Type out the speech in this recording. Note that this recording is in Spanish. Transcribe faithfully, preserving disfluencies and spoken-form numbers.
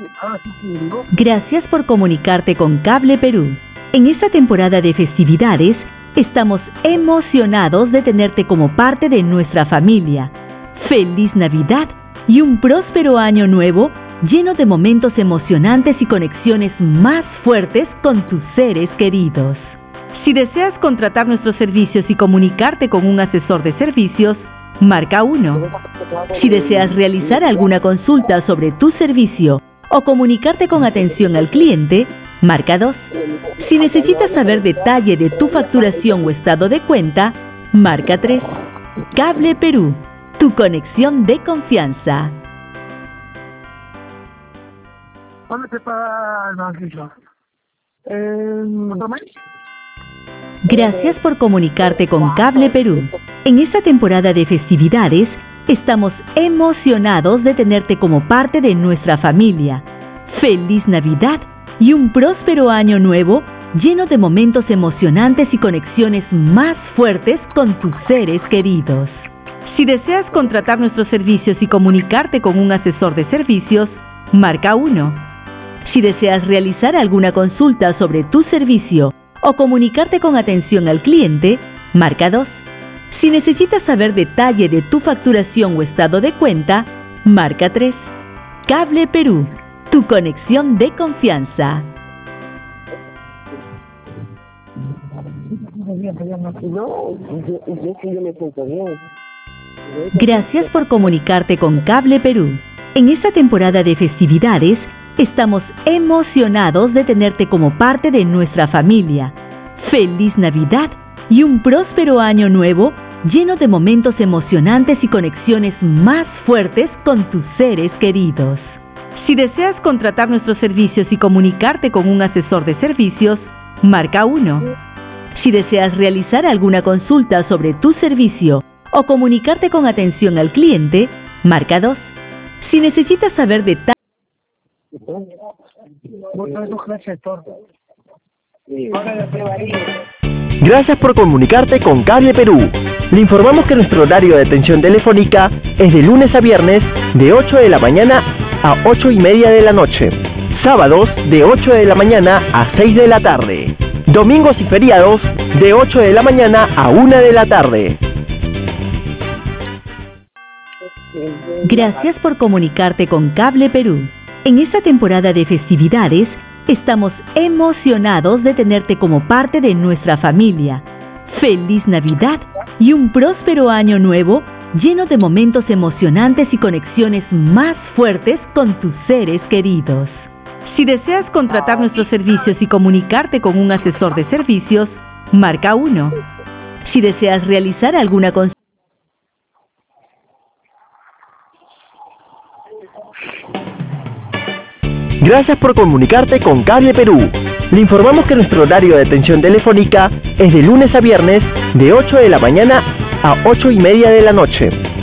Gracias por comunicarte con Cable Perú. En esta temporada de festividades, estamos emocionados de tenerte como parte de nuestra familia. ¡Feliz Navidad y un próspero año nuevo lleno de momentos emocionantes y conexiones más fuertes con tus seres queridos! Si deseas contratar nuestros servicios y comunicarte con un asesor de servicios, marca uno. Si deseas realizar alguna consulta sobre tu servicio o comunicarte con atención al cliente, marca dos. Si necesitas saber detalle de tu facturación o estado de cuenta, marca tres. Cable Perú, tu conexión de confianza. ¿Dónde te paga el banquillo? ¿En Román? Gracias por comunicarte con Cable Perú. En esta temporada de festividades, estamos emocionados de tenerte como parte de nuestra familia. ¡Feliz Navidad y un próspero año nuevo lleno de momentos emocionantes y conexiones más fuertes con tus seres queridos! Si deseas contratar nuestros servicios y comunicarte con un asesor de servicios, marca uno. Si deseas realizar alguna consulta sobre tu servicio o comunicarte con atención al cliente, marca dos. Si necesitas saber detalle de tu facturación o estado de cuenta, marca tres. Cable Perú, tu conexión de confianza. Gracias por comunicarte con Cable Perú. En esta temporada de festividades, estamos emocionados de tenerte como parte de nuestra familia. ¡Feliz Navidad y un próspero año nuevo lleno de momentos emocionantes y conexiones más fuertes con tus seres queridos! Si deseas contratar nuestros servicios y comunicarte con un asesor de servicios, marca uno. Si deseas realizar alguna consulta sobre tu servicio o comunicarte con atención al cliente, marca dos. Si necesitas saber detalles... Gracias por comunicarte con Cable Perú. Le informamos que nuestro horario de atención telefónica es de lunes a viernes de ocho de la mañana a ocho y media de la noche, sábados de ocho de la mañana a seis de la tarde, domingos y feriados de ocho de la mañana a una de la tarde. Gracias por comunicarte con Cable Perú. En esta temporada de festividades, estamos emocionados de tenerte como parte de nuestra familia. ¡Feliz Navidad y un próspero año nuevo lleno de momentos emocionantes y conexiones más fuertes con tus seres queridos! Si deseas contratar nuestros servicios y comunicarte con un asesor de servicios, marca uno. Si deseas realizar alguna consulta... Gracias por comunicarte con Cable Perú. Le informamos que nuestro horario de atención telefónica es de lunes a viernes de ocho de la mañana a ocho y media de la noche,